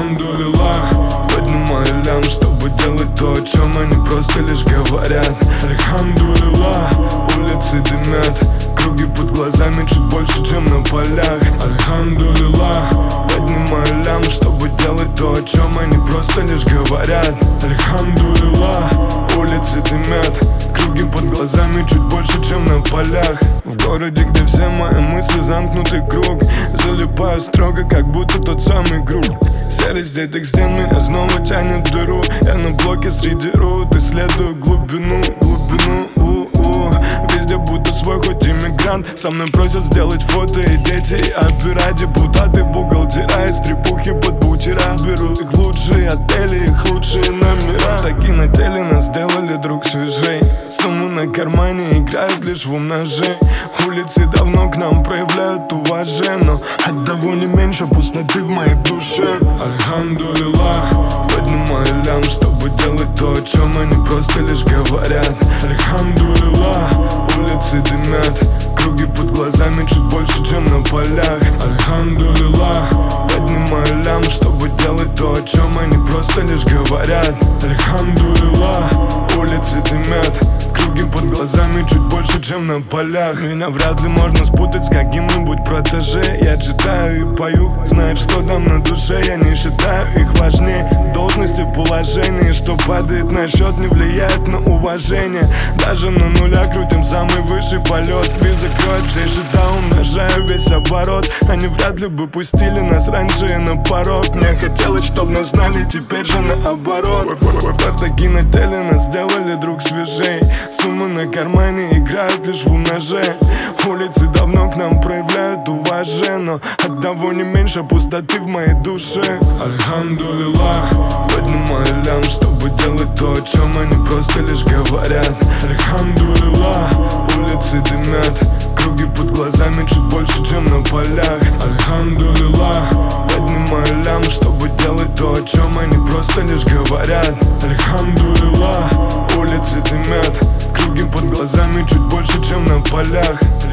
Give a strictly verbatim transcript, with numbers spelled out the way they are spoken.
Альхамдулилла, поднимаю лям, чтобы делать то, о чем они просто лишь говорят. Альхамдулилла, улицы дымят, круги под глазами чуть больше, чем на полях. Альхамдулилла, поднимаю лям, чтобы делать то, о чем они просто лишь говорят. Альхамдулилла, улицы дымят, круги под глазами чуть больше, чем на полях. В городе, где все мои мысли замкнутый круг, залипаю строго, как будто тот самый круг. Серость этих стен меня снова тянет в дыру. Я на блоке среди рут, исследую глубину, глубину, у-у. Везде будто свой, хоть иммигрант. Со мной просят сделать фото и дети, и опера, депутаты, бухгалтера, из трепухи под бутера. Беру их в лучшие отели, их лучшие номера. Таки на теле нас сделали друг свежей. Суммы на кармане играют лишь в умножение. Улицы давно к нам проявляют уважение, но оттого не меньше пустоты в моей душе. Альхамдулилла, поднимаю лям, чтобы делать то, о чем они просто лишь говорят. Альхамдулилла, улицы дымят, круги под глазами чуть больше, чем на полях. Альхамдулилла, поднимаю лям, чтобы делать то, о чем они просто лишь говорят. Альхамдулилла, улицы дымят, круги под глазами чуть больше, чем на полях. Меня вряд ли можно спутать с каким-нибудь протеже. Я читаю и пою, знает, что там на душе. Я не считаю их важнее должности, положения. Что падает на счет, не влияет на уважение. Даже на нуля крутим самый высший полет. Без закроет все счета, умножаю весь оборот. Они вряд ли бы пустили нас раньше на порог. Мне хотелось, чтоб нас знали, теперь же наоборот. Таки на теле нас сделали друг свежей. Суммы на кармане играют лишь в умноже. Улицы давно к нам проявляют уважение, но оттого не меньше пустоты в моей душе. Альхамдулилла, поднимаю лям, чтобы делать то, о чем они просто лишь говорят. Альхамдулилла, улицы дымят, круги под глазами чуть больше, чем на полях. Альхамдулилла, поднимаю лям, чтобы делать то, о чем они просто лишь говорят. Альхамдулилла, улицы дымят, круги под глазами чуть больше, чем на полях.